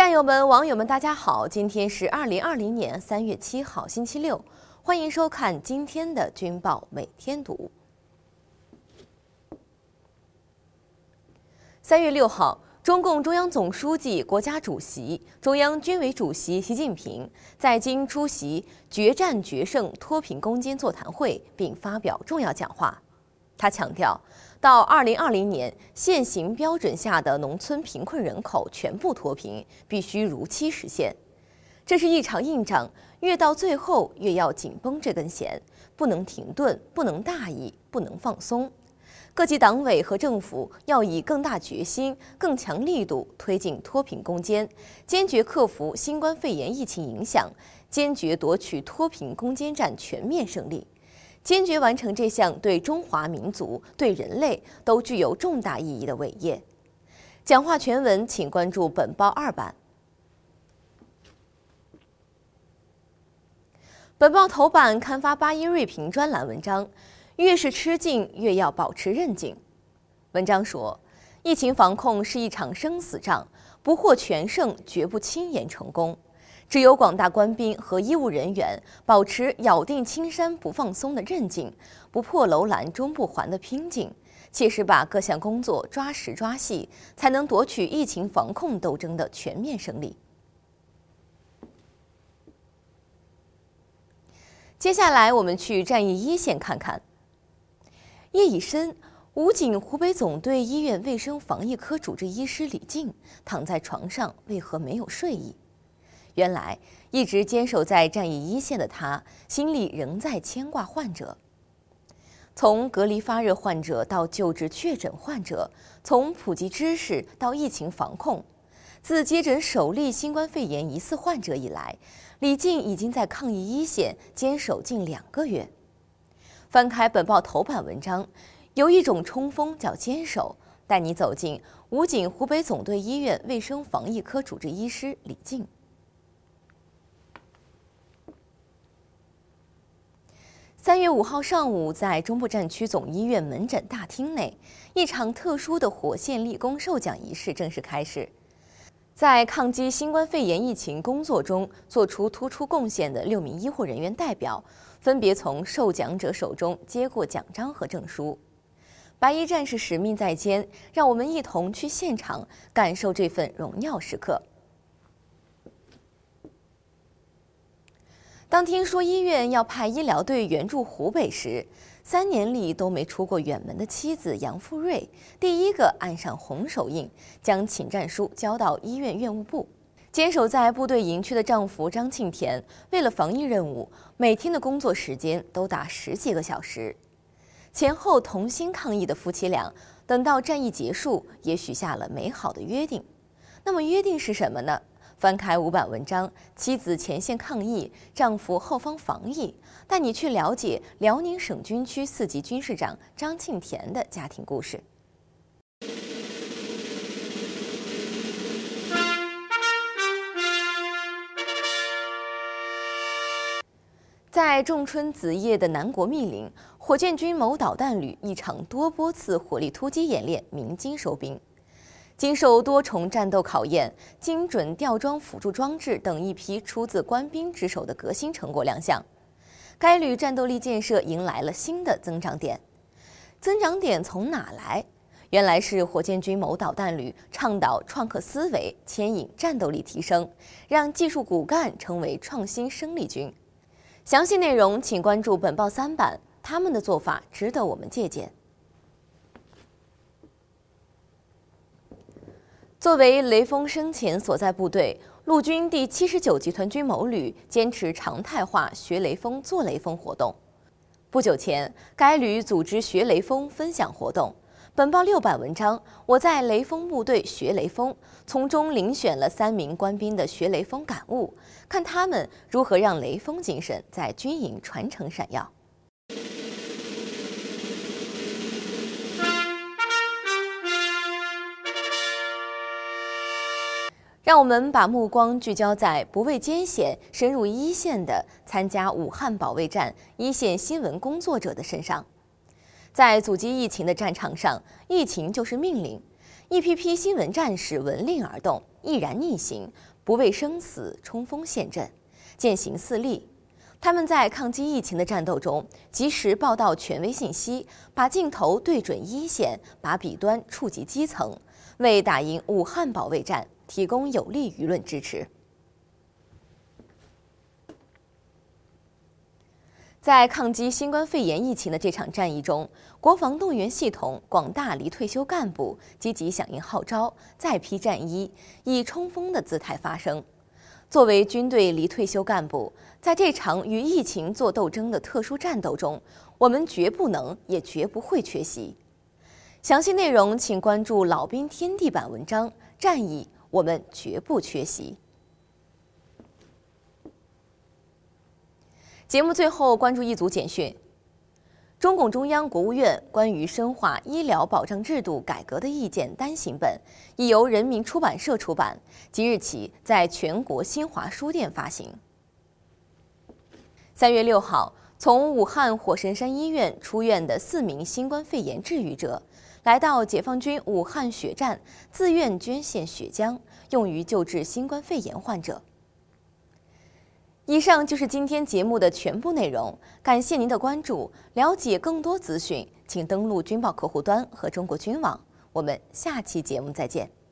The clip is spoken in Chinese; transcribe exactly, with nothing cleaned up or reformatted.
战友们、网友们，大家好！今天是二零二零年三月七号，星期六，欢迎收看今天的《军报每天读》。三月六号，中共中央总书记、国家主席、中央军委主席习近平在京出席决战决胜脱贫攻坚座谈会，并发表重要讲话。他强调，到二零二零年，现行标准下的农村贫困人口全部脱贫，必须如期实现。这是一场硬仗，越到最后越要紧绷这根弦，不能停顿，不能大意，不能放松。各级党委和政府要以更大决心、更强力度推进脱贫攻坚，坚决克服新冠肺炎疫情影响，坚决夺取脱贫攻坚战全面胜利。坚决完成这项对中华民族、对人类都具有重大意义的伟业。讲话全文请关注本报二版。本报头版刊发八一锐评专栏文章，越是吃劲，越要保持韧劲。文章说，疫情防控是一场生死仗，不获全胜，绝不轻言成功。只有广大官兵和医务人员保持咬定青山不放松的韧劲，不破楼兰终不还的拼劲，切实把各项工作抓实抓细，才能夺取疫情防控斗争的全面胜利。接下来我们去战役一线看看。夜已深，武警湖北总队医院卫生防疫科主治医师李静躺在床上，为何没有睡意？原来，一直坚守在战役一线的他，心里仍在牵挂患者。从隔离发热患者到救治确诊患者，从普及知识到疫情防控，自接诊首例新冠肺炎疑似患者以来，李静已经在抗疫一线坚守近两个月。翻开本报头版文章，有一种冲锋叫坚守，带你走进武警湖北总队医院卫生防疫科主治医师李静。三月五号上午，在中部战区总医院门诊大厅内，一场特殊的火线立功授奖仪式正式开始。在抗击新冠肺炎疫情工作中做出突出贡献的六名医护人员代表，分别从受奖者手中接过奖章和证书。白衣战士使命在肩，让我们一同去现场感受这份荣耀时刻。当听说医院要派医疗队援助湖北时，三年里都没出过远门的妻子杨富瑞第一个按上红手印，将请战书交到医院院务部。坚守在部队营区的丈夫张庆田，为了防疫任务，每天的工作时间都达十几个小时。前后同心抗疫的夫妻俩，等到战役结束，也许下了美好的约定。那么约定是什么呢？翻开五版文章，妻子前线抗疫，丈夫后方防疫，带你去了解辽宁省军区四级军事长张庆田的家庭故事。在仲春子夜的南国密林，火箭军某导弹旅一场多波次火力突击演练鸣金收兵。经受多重战斗考验，精准吊装辅助装置等一批出自官兵之手的革新成果亮相，该旅战斗力建设迎来了新的增长点。增长点从哪来？原来是火箭军某导弹旅倡导创客思维，牵引战斗力提升，让技术骨干成为创新生力军。详细内容请关注本报三版，他们的做法值得我们借鉴。作为雷锋生前所在部队，陆军第七十九集团军某旅坚持常态化学雷锋、做雷锋活动。不久前，该旅组织学雷锋分享活动。本报六版文章，我在雷锋部队学雷锋，从中遴选了三名官兵的学雷锋感悟，看他们如何让雷锋精神在军营传承闪耀。让我们把目光聚焦在不畏艰险、深入一线的参加武汉保卫战一线新闻工作者的身上。在阻击疫情的战场上，疫情就是命令，一批批新闻战士闻令而动，毅然逆行， 不畏生死冲锋陷阵，践行四力。他们在抗击疫情的战斗中，及时报道权威信息，把镜头对准一线，把笔端触及基层，为打赢武汉保卫战提供有力舆论支持。在抗击新冠肺炎疫情的这场战役中，国防动员系统广大离退休干部积极响应号召，再披战衣，以冲锋的姿态发声。作为军队离退休干部，在这场与疫情作斗争的特殊战斗中，我们绝不能也绝不会缺席。详细内容请关注老兵天地版文章，战役我们绝不缺席。节目最后关注一组简讯：中共中央、国务院关于深化医疗保障制度改革的意见单行本已由人民出版社出版，即日起在全国新华书店发行。三月六号，从武汉火神山医院出院的四名新冠肺炎治愈者，来到解放军武汉血站，自愿捐献血浆，用于救治新冠肺炎患者。以上就是今天节目的全部内容，感谢您的关注。了解更多资讯，请登录军报客户端和中国军网。我们下期节目再见。